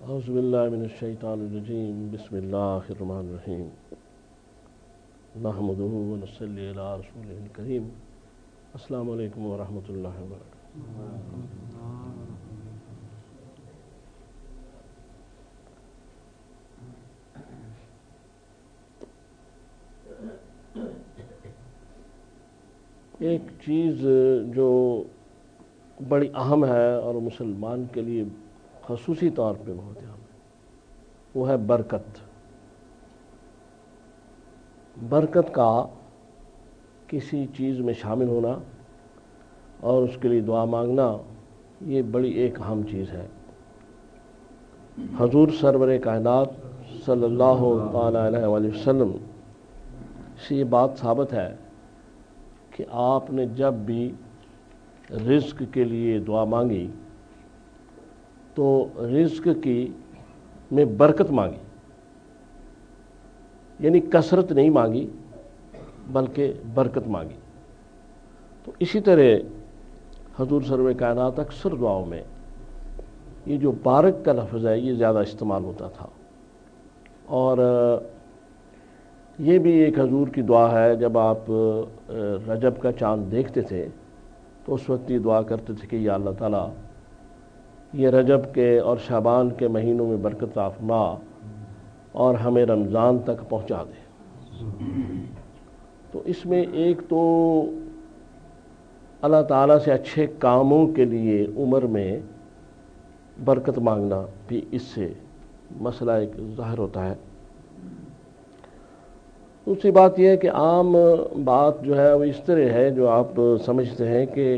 اعوذ باللہ من الشیطان الرجیم بسم اللہ الرحمن الرحیم نحمدہ ونصلی علی رسولہ الکریم السلام علیکم ورحمۃ اللہ وبرکاتہ۔ ایک چیز جو بڑی اہم ہے اور مسلمان کے لیے خصوصی طور پہ بہت اہم ہے، وہ ہے برکت۔ برکت کا کسی چیز میں شامل ہونا اور اس کے لیے دعا مانگنا، یہ بڑی ایک اہم چیز ہے۔ حضور سرور کائنات صلی اللہ تعالی علیہ وآلہ وسلم سے یہ بات ثابت ہے کہ آپ نے جب بھی رزق کے لیے دعا مانگی تو رزق کی میں برکت مانگی، یعنی کثرت نہیں مانگی بلکہ برکت مانگی۔ تو اسی طرح حضور سرور کائنات اکثر دعاؤں میں یہ جو بارک کا لفظ ہے یہ زیادہ استعمال ہوتا تھا، اور یہ بھی ایک حضور کی دعا ہے۔ جب آپ رجب کا چاند دیکھتے تھے تو اس وقت یہ دعا کرتے تھے کہ یا اللہ تعالیٰ یہ رجب کے اور شعبان کے مہینوں میں برکت عطا فرما اور ہمیں رمضان تک پہنچا دے۔ تو اس میں ایک تو اللہ تعالیٰ سے اچھے کاموں کے لیے عمر میں برکت مانگنا بھی اس سے مسئلہ ایک ظاہر ہوتا ہے۔ دوسری بات یہ ہے کہ عام بات جو ہے وہ اس طرح ہے، جو آپ سمجھتے ہیں کہ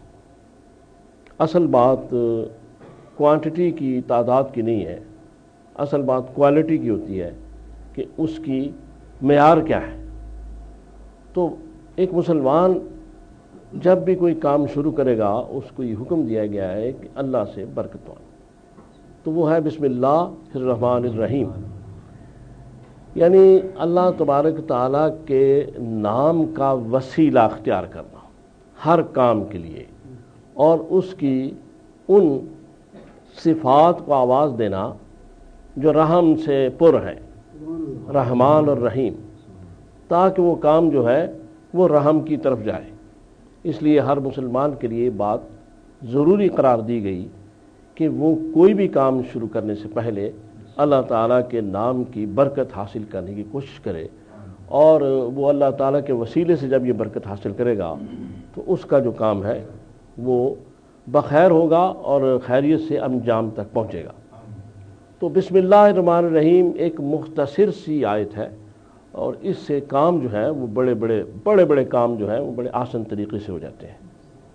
اصل بات کوانٹٹی کی، تعداد کی نہیں ہے، اصل بات کوالٹی کی ہوتی ہے کہ اس کی معیار کیا ہے۔ تو ایک مسلمان جب بھی کوئی کام شروع کرے گا اس کو یہ حکم دیا گیا ہے کہ اللہ سے برکت مانگو، تو وہ ہے بسم اللہ الرحمن الرحیم، یعنی اللہ تبارک تعالیٰ کے نام کا وسیلہ اختیار کرنا ہر کام کے لیے، اور اس کی ان صفات کو آواز دینا جو رحم سے پر ہے، رحمان اور رحیم، تاکہ وہ کام جو ہے وہ رحم کی طرف جائے۔ اس لیے ہر مسلمان کے لیے بات ضروری قرار دی گئی کہ وہ کوئی بھی کام شروع کرنے سے پہلے اللہ تعالیٰ کے نام کی برکت حاصل کرنے کی کوشش کرے، اور وہ اللہ تعالیٰ کے وسیلے سے جب یہ برکت حاصل کرے گا تو اس کا جو کام ہے وہ بخیر ہوگا اور خیریت سے انجام تک پہنچے گا۔ تو بسم اللہ الرحمن الرحیم ایک مختصر سی آیت ہے، اور اس سے کام جو ہے وہ بڑے بڑے کام جو ہیں وہ بڑے آسان طریقے سے ہو جاتے ہیں۔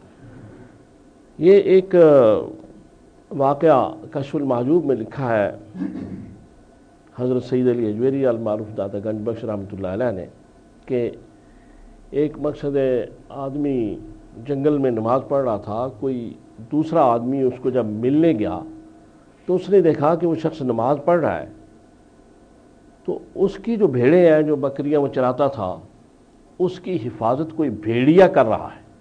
یہ ایک واقعہ کشف المحجوب میں لکھا ہے حضرت سید علی اجویری المعروف داتا گنج بخش رحمۃ اللہ علیہ نے، کہ ایک مقصد آدمی جنگل میں نماز پڑھ رہا تھا، کوئی دوسرا آدمی اس کو جب ملنے گیا تو اس نے دیکھا کہ وہ شخص نماز پڑھ رہا ہے، تو اس کی جو بھیڑیں ہیں، جو بکریاں وہ چراتا تھا، اس کی حفاظت کوئی بھیڑیا کر رہا ہے۔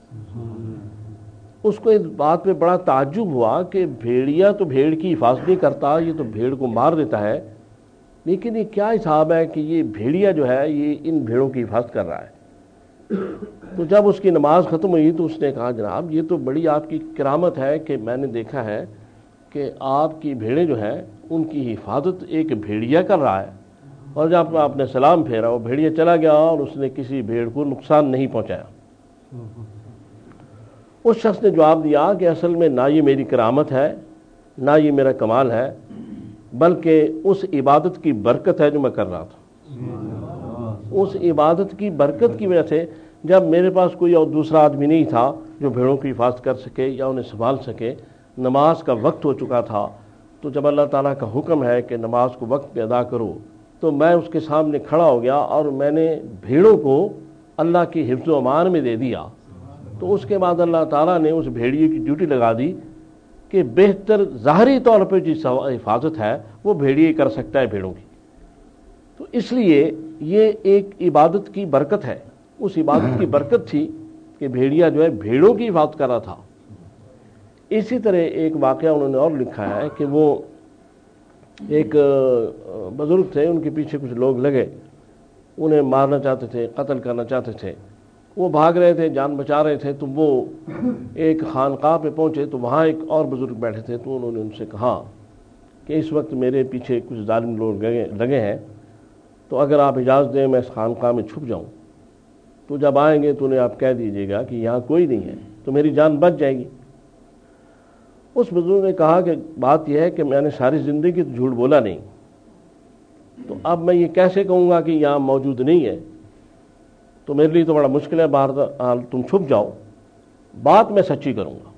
اس کو اس بات پہ بڑا تعجب ہوا کہ بھیڑیا تو بھیڑ کی حفاظت نہیں کرتا، یہ تو بھیڑ کو مار دیتا ہے، لیکن یہ کیا حساب ہے کہ یہ بھیڑیا جو ہے یہ ان بھیڑوں کی حفاظت کر رہا ہے۔ تو جب اس کی نماز ختم ہوئی تو اس نے کہا جناب یہ تو بڑی آپ کی کرامت ہے کہ میں نے دیکھا ہے کہ آپ کی بھیڑیں جو ہیں ان کی حفاظت ایک بھیڑیا کر رہا ہے، اور جب آپ نے سلام پھیرا وہ بھیڑیا چلا گیا اور اس نے کسی بھیڑ کو نقصان نہیں پہنچایا۔ اس شخص نے جواب دیا کہ اصل میں نہ یہ میری کرامت ہے نہ یہ میرا کمال ہے، بلکہ اس عبادت کی برکت ہے جو میں کر رہا تھا۔ اس عبادت کی برکت کی وجہ سے جب میرے پاس کوئی اور دوسرا آدمی نہیں تھا جو بھیڑوں کی حفاظت کر سکے یا انہیں سنبھال سکے، نماز کا وقت ہو چکا تھا، تو جب اللہ تعالیٰ کا حکم ہے کہ نماز کو وقت پہ ادا کرو، تو میں اس کے سامنے کھڑا ہو گیا اور میں نے بھیڑوں کو اللہ کی حفظ و امان میں دے دیا۔ تو اس کے بعد اللہ تعالیٰ نے اس بھیڑیے کی ڈیوٹی لگا دی کہ بہتر ظاہری طور پہ جس حفاظت ہے وہ بھیڑیے کر سکتا ہے بھیڑوں کی۔ تو اس لیے یہ ایک عبادت کی برکت ہے، اس عبادت کی برکت تھی کہ بھیڑیا جو ہے بھیڑوں کی حفاظت کر رہا تھا۔ اسی طرح ایک واقعہ انہوں نے اور لکھا ہے کہ وہ ایک بزرگ تھے، ان کے پیچھے کچھ لوگ لگے، انہیں مارنا چاہتے تھے، قتل کرنا چاہتے تھے، وہ بھاگ رہے تھے، جان بچا رہے تھے، تو وہ ایک خانقاہ پہ پہنچے تو وہاں ایک اور بزرگ بیٹھے تھے، تو انہوں نے ان سے کہا کہ اس وقت میرے پیچھے کچھ ظالم لوگ لگے ہیں، تو اگر آپ اجازت دیں میں اس خانقاہ میں چھپ جاؤں، تو جب آئیں گے تو انہیں آپ کہہ دیجیے گا کہ یہاں کوئی نہیں ہے، تو میری جان بچ جائے گی۔ اس بزرگ نے کہا کہ بات یہ ہے کہ میں نے ساری زندگی تو جھوٹ بولا نہیں، تو اب میں یہ کیسے کہوں گا کہ یہاں موجود نہیں ہے، تو میرے لیے تو بڑا مشکل ہے، بہرحال تم چھپ جاؤ، بات میں سچی کروں گا۔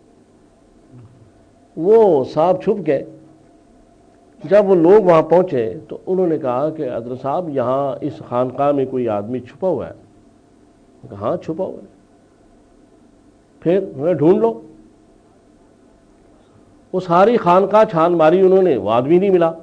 وہ صاحب چھپ گئے۔ جب وہ لوگ وہاں پہنچے تو انہوں نے کہا کہ حضرت صاحب یہاں اس خانقاہ میں کوئی آدمی چھپا ہوا ہے؟ کہا ہاں چھپا ہوا ہے۔ پھر انہیں ڈھونڈ لو۔ وہ ساری خانقاہ چھان ماری انہوں نے، وہ آدمی نہیں ملا۔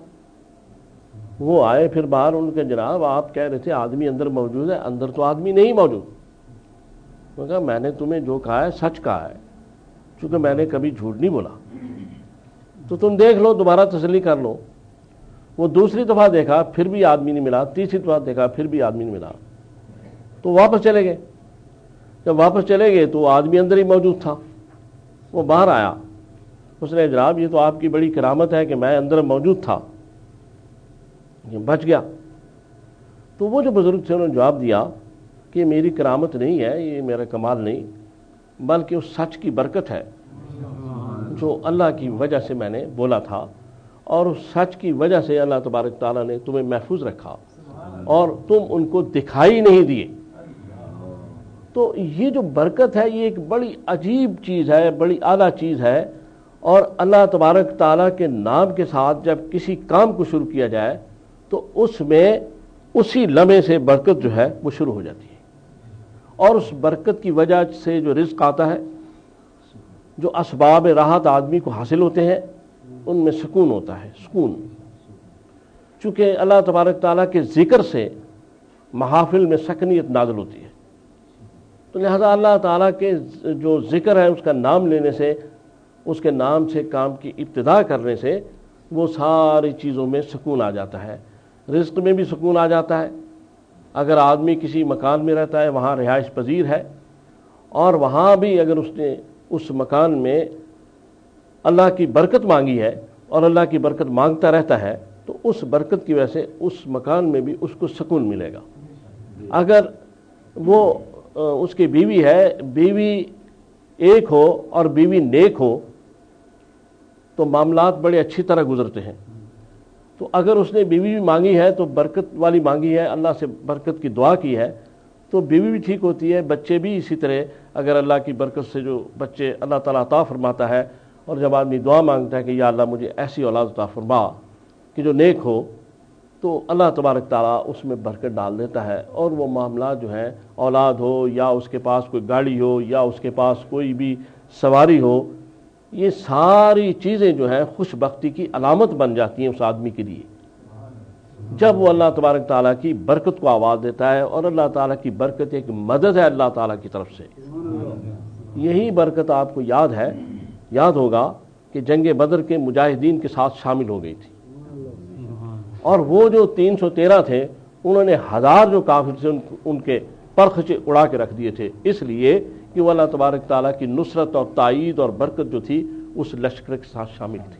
وہ آئے پھر باہر، ان کے جناب آپ کہہ رہے تھے آدمی اندر موجود ہے، اندر تو آدمی نہیں موجود۔ میں کہا میں نے تمہیں جو کہا ہے سچ کہا ہے، چونکہ میں نے کبھی جھوٹ نہیں بولا، تو تم دیکھ لو، دوبارہ تسلی کر لو۔ وہ دوسری دفعہ دیکھا پھر بھی آدمی نہیں ملا، تیسری دفعہ دیکھا پھر بھی آدمی نہیں ملا، تو واپس چلے گئے۔ جب واپس چلے گئے تو آدمی اندر ہی موجود تھا۔ وہ باہر آیا، اس نے جناب یہ تو آپ کی بڑی کرامت ہے کہ میں اندر موجود تھا، یہ بچ گیا۔ تو وہ جو بزرگ تھے انہوں نے جواب دیا کہ میری کرامت نہیں ہے، یہ میرا کمال نہیں، بلکہ اس سچ کی برکت ہے جو اللہ کی وجہ سے میں نے بولا تھا، اور اس سچ کی وجہ سے اللہ تبارک تعالیٰ نے تمہیں محفوظ رکھا اور تم ان کو دکھائی نہیں دیے۔ تو یہ جو برکت ہے یہ ایک بڑی عجیب چیز ہے، بڑی اعلیٰ چیز ہے، اور اللہ تبارک تعالیٰ کے نام کے ساتھ جب کسی کام کو شروع کیا جائے تو اس میں اسی لمحے سے برکت جو ہے وہ شروع ہو جاتی ہے، اور اس برکت کی وجہ سے جو رزق آتا ہے، جو اسباب راحت آدمی کو حاصل ہوتے ہیں، ان میں سکون ہوتا ہے، سکون۔ چونکہ اللہ تبارک تعالیٰ کے ذکر سے محافل میں سکنیت نازل ہوتی ہے، تو لہذا اللہ تعالیٰ کے جو ذکر ہے اس کا نام لینے سے، اس کے نام سے کام کی ابتدا کرنے سے وہ ساری چیزوں میں سکون آ جاتا ہے، رزق میں بھی سکون آ جاتا ہے۔ اگر آدمی کسی مکان میں رہتا ہے، وہاں رہائش پذیر ہے، اور وہاں بھی اگر اس نے اس مکان میں اللہ کی برکت مانگی ہے اور اللہ کی برکت مانگتا رہتا ہے، تو اس برکت کی وجہ سے اس مکان میں بھی اس کو سکون ملے گا۔ اگر وہ اس کی بیوی ہے، بیوی ایک ہو اور بیوی نیک ہو تو معاملات بڑے اچھی طرح گزرتے ہیں۔ تو اگر اس نے بیوی بھی مانگی ہے تو برکت والی مانگی ہے، اللہ سے برکت کی دعا کی ہے، تو بیوی بھی ٹھیک ہوتی ہے، بچے بھی اسی طرح، اگر اللہ کی برکت سے جو بچے اللہ تعالیٰ عطا فرماتا ہے، اور جب آدمی دعا مانگتا ہے کہ یا اللہ مجھے ایسی اولاد عطا فرما کہ جو نیک ہو، تو اللہ تبارک تعالیٰ اس میں برکت ڈال دیتا ہے، اور وہ معاملات جو ہیں، اولاد ہو یا اس کے پاس کوئی گاڑی ہو یا اس کے پاس کوئی بھی سواری ہو، یہ ساری چیزیں جو ہیں خوش بختی کی علامت بن جاتی ہیں اس آدمی کے لیے، جب وہ اللہ تبارک تعالیٰ کی برکت کو آواز دیتا ہے۔ اور اللہ تعالیٰ کی برکت ایک مدد ہے اللہ تعالیٰ کی طرف سے۔ یہی برکت آپ کو یاد ہوگا کہ جنگ بدر کے مجاہدین کے ساتھ شامل ہو گئی تھی، اور وہ جو 313 تھے انہوں نے 1000 جو کافر تھے ان کے پرخچے اڑا کے رکھ دیے تھے، اس لیے کہ وہ اللہ تبارک تعالیٰ کی نصرت اور تائید اور برکت جو تھی اس لشکر کے ساتھ شامل تھی۔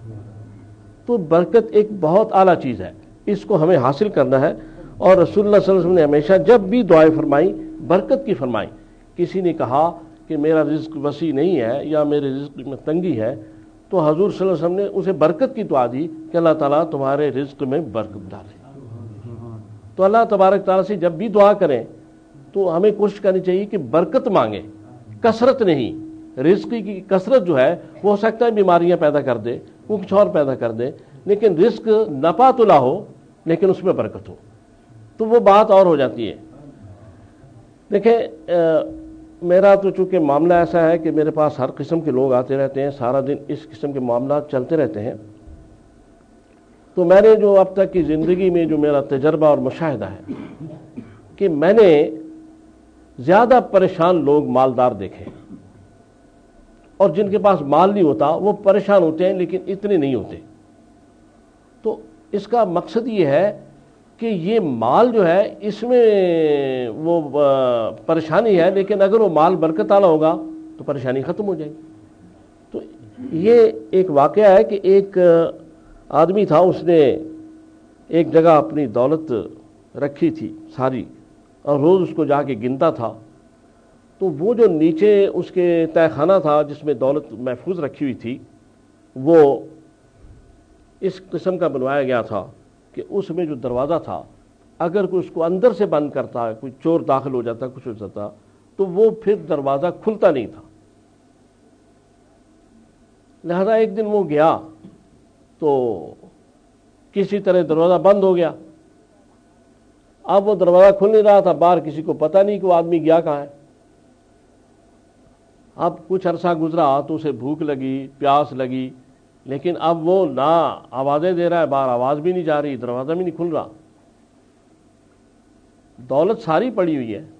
تو برکت ایک بہت اعلیٰ چیز ہے، اس کو ہمیں حاصل کرنا ہے۔ اور رسول اللہ صلی اللہ علیہ وسلم نے ہمیشہ جب بھی دعائیں فرمائی برکت کی فرمائی۔ کسی نے کہا کہ میرا رزق وسیع نہیں ہے یا میرے رزق میں تنگی ہے، تو حضور صلی اللہ علیہ وسلم نے اسے برکت کی دعا دی کہ اللہ تعالیٰ تمہارے رزق میں برکت ڈالے۔ تو اللہ تبارک تعالیٰ سے جب بھی دعا کریں تو ہمیں کوشش کرنی چاہیے کہ برکت مانگیں، کثرت نہیں۔ رزق کی کثرت جو ہے وہ ہو سکتا ہے بیماریاں پیدا کر دے، وہ کچھ اور پیدا کر دے، لیکن رزق نپاتلا ہو لیکن اس میں برکت ہو تو وہ بات اور ہو جاتی ہے۔ دیکھیں میرا تو چونکہ معاملہ ایسا ہے کہ میرے پاس ہر قسم کے لوگ آتے رہتے ہیں، سارا دن اس قسم کے معاملات چلتے رہتے ہیں، تو میں نے جو اب تک کی زندگی میں جو میرا تجربہ اور مشاہدہ ہے کہ میں نے زیادہ پریشان لوگ مالدار دیکھے، اور جن کے پاس مال نہیں ہوتا وہ پریشان ہوتے ہیں لیکن اتنے نہیں ہوتے۔ اس کا مقصد یہ ہے کہ یہ مال جو ہے اس میں وہ پریشانی ہے، لیکن اگر وہ مال برکت والا ہوگا تو پریشانی ختم ہو جائے گی۔ تو یہ ایک واقعہ ہے کہ ایک آدمی تھا، اس نے ایک جگہ اپنی دولت رکھی تھی ساری، اور روز اس کو جا کے گنتا تھا۔ تو وہ جو نیچے اس کے تہہ خانہ تھا جس میں دولت محفوظ رکھی ہوئی تھی، وہ اس قسم کا بنوایا گیا تھا کہ اس میں جو دروازہ تھا، اگر کوئی اس کو اندر سے بند کرتا ہے، کوئی چور داخل ہو جاتا، کچھ ہو جاتا، تو وہ پھر دروازہ کھلتا نہیں تھا۔ لہذا ایک دن وہ گیا تو کسی طرح دروازہ بند ہو گیا۔ اب وہ دروازہ کھل نہیں رہا تھا، باہر کسی کو پتہ نہیں کہ وہ آدمی گیا کہاں ہے۔ اب کچھ عرصہ گزرا تو اسے بھوک لگی، پیاس لگی، لیکن اب وہ نہ آوازیں دے رہا ہے، باہر آواز بھی نہیں جا رہی، دروازہ بھی نہیں کھل رہا۔ دولت ساری پڑی ہوئی ہے،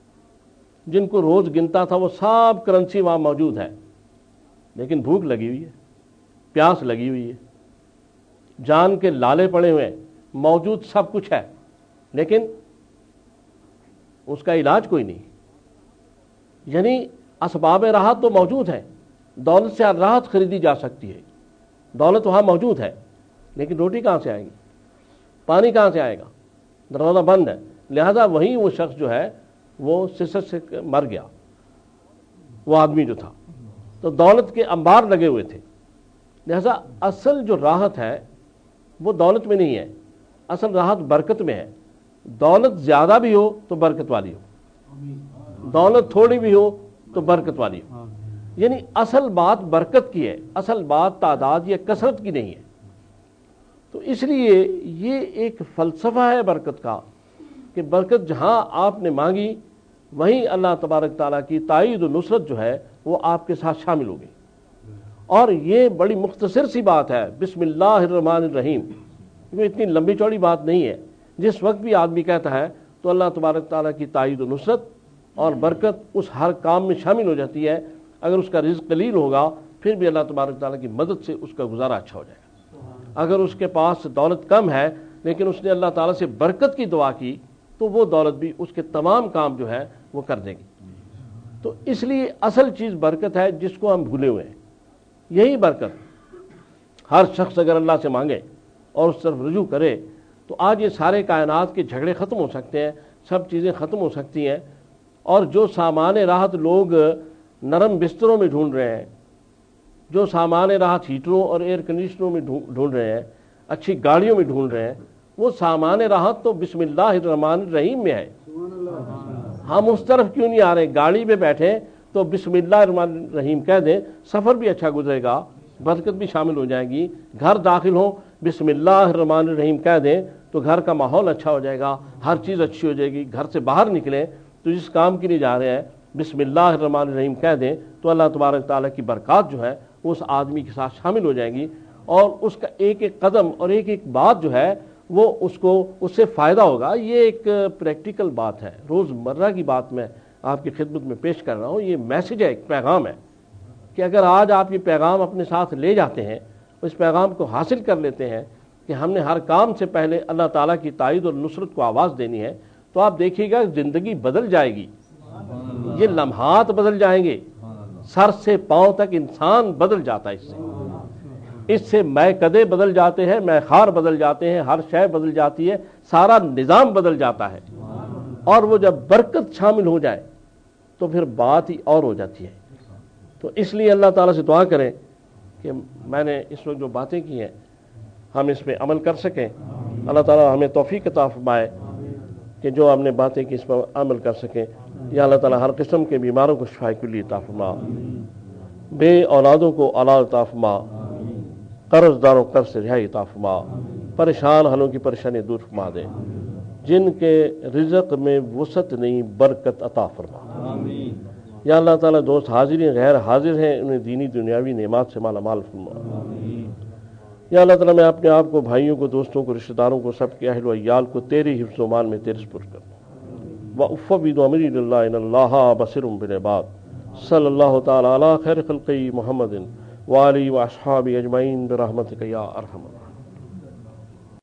جن کو روز گنتا تھا وہ سب کرنسی وہاں موجود ہے، لیکن بھوک لگی ہوئی ہے، پیاس لگی ہوئی ہے، جان کے لالے پڑے ہوئے ہیں، موجود سب کچھ ہے، لیکن اس کا علاج کوئی نہیں۔ یعنی اسباب راحت تو موجود ہے، دولت سے راحت خریدی جا سکتی ہے، دولت وہاں موجود ہے، لیکن روٹی کہاں سے آئے گی، پانی کہاں سے آئے گا، دروازہ بند ہے۔ لہذا وہیں وہ شخص جو ہے وہ سسٹ سے مر گیا، وہ آدمی جو تھا۔ تو دولت کے انبار لگے ہوئے تھے۔ لہذا اصل جو راحت ہے وہ دولت میں نہیں ہے، اصل راحت برکت میں ہے۔ دولت زیادہ بھی ہو تو برکت والی ہو، دولت تھوڑی بھی ہو تو برکت والی ہو۔ یعنی اصل بات برکت کی ہے، اصل بات تعداد یا کثرت کی نہیں ہے۔ تو اس لیے یہ ایک فلسفہ ہے برکت کا کہ برکت جہاں آپ نے مانگی وہیں اللہ تبارک تعالیٰ کی تائید و نصرت جو ہے وہ آپ کے ساتھ شامل ہوگی۔ اور یہ بڑی مختصر سی بات ہے، بسم اللہ الرحمن الرحیم، یہ اتنی لمبی چوڑی بات نہیں ہے۔ جس وقت بھی آدمی کہتا ہے تو اللہ تبارک تعالیٰ کی تائید و نصرت اور برکت اس ہر کام میں شامل ہو جاتی ہے۔ اگر اس کا رزق قلیل ہوگا پھر بھی اللہ تبارک تعالیٰ کی مدد سے اس کا گزارا اچھا ہو جائے گا۔ اگر اس کے پاس دولت کم ہے لیکن اس نے اللہ تعالیٰ سے برکت کی دعا کی تو وہ دولت بھی اس کے تمام کام جو ہے وہ کر دے گی۔ تو اس لیے اصل چیز برکت ہے جس کو ہم بھولے ہوئے ہیں۔ یہی برکت ہر شخص اگر اللہ سے مانگے اور اس طرف رجوع کرے تو آج یہ سارے کائنات کے جھگڑے ختم ہو سکتے ہیں، سب چیزیں ختم ہو سکتی ہیں۔ اور جو سامان راحت لوگ نرم بستروں میں ڈھونڈ رہے ہیں، جو سامان راحت ہیٹروں اور ایئر کنڈیشنروں میں ڈھونڈ رہے ہیں، اچھی گاڑیوں میں ڈھونڈ رہے ہیں، وہ سامان راحت تو بسم اللہ الرحمن الرحیم میں ہے۔ ہم اس طرف کیوں نہیں آ رہے؟ گاڑی پہ بیٹھے تو بسم اللہ الرحمن الرحیم کہہ دیں، سفر بھی اچھا گزرے گا، برکت بھی شامل ہو جائے گی۔ گھر داخل ہوں بسم اللہ الرحمن الرحیم کہہ دیں تو گھر کا ماحول اچھا ہو جائے گا، ہر چیز اچھی ہو جائے گی۔ گھر سے باہر نکلیں تو جس کام کے لیے جا رہے ہیں بسم اللہ الرحمن الرحیم کہہ دیں تو اللہ تبارک تعالیٰ کی برکات جو ہے اس آدمی کے ساتھ شامل ہو جائے گی، اور اس کا ایک ایک قدم اور ایک ایک بات جو ہے وہ اس سے فائدہ ہوگا۔ یہ ایک پریکٹیکل بات ہے، روز مرہ کی بات میں آپ کی خدمت میں پیش کر رہا ہوں۔ یہ میسج ہے، ایک پیغام ہے کہ اگر آج آپ یہ پیغام اپنے ساتھ لے جاتے ہیں، اس پیغام کو حاصل کر لیتے ہیں کہ ہم نے ہر کام سے پہلے اللہ تعالیٰ کی تائید اور نصرت کو آواز دینی ہے، تو آپ دیکھیے گا زندگی بدل جائے گی، یہ لمحات بدل جائیں گے، سر سے پاؤں تک انسان بدل جاتا ہے۔ اس سے میں کدے بدل جاتے ہیں، میں خار بدل جاتے ہیں، ہر شے بدل جاتی ہے، سارا نظام بدل جاتا ہے۔ اور وہ جب برکت شامل ہو جائے تو پھر بات ہی اور ہو جاتی ہے۔ تو اس لیے اللہ تعالیٰ سے دعا کریں کہ میں نے اس وقت جو باتیں کی ہیں ہم اس پہ عمل کر سکیں۔ اللہ تعالیٰ ہمیں توفیق عطا فرمائے کہ جو ہم نے باتیں کی اس پر عمل کر سکیں۔ یا اللہ تعالیٰ ہر قسم کے بیماروں کو شفا کلی عطا فرما، بے اولادوں کو اولاد عطا فرما، قرض داروں قرض سے رہائی عطا فرما، پریشان حالوں کی پریشانی دور فرما دے، جن کے رزق میں وسعت نہیں برکت عطا فرما۔ یا اللہ تعالیٰ دوست حاضر ہیں غیر حاضر ہیں انہیں دینی دنیاوی نعمات سے مالا مال فرما۔ یا اللہ تعالیٰ میں اپنے آپ کو، بھائیوں کو، دوستوں کو، رشتہ داروں کو، سب کے اہل و عیال کو تیرے حفظ و امان میں تیرے سپرد کرتا ہوں۔ وَأُفَوِّضُ أَمْرِي لِلَّهِ إِنَّ اللَّهَ بَصِيرٌ بِالْعِبَادِ صلی اللہ تعالیٰ علی خیر خلقہ محمد وآلہ وأصحابہ اجمعین برحمتک یا ارحم۔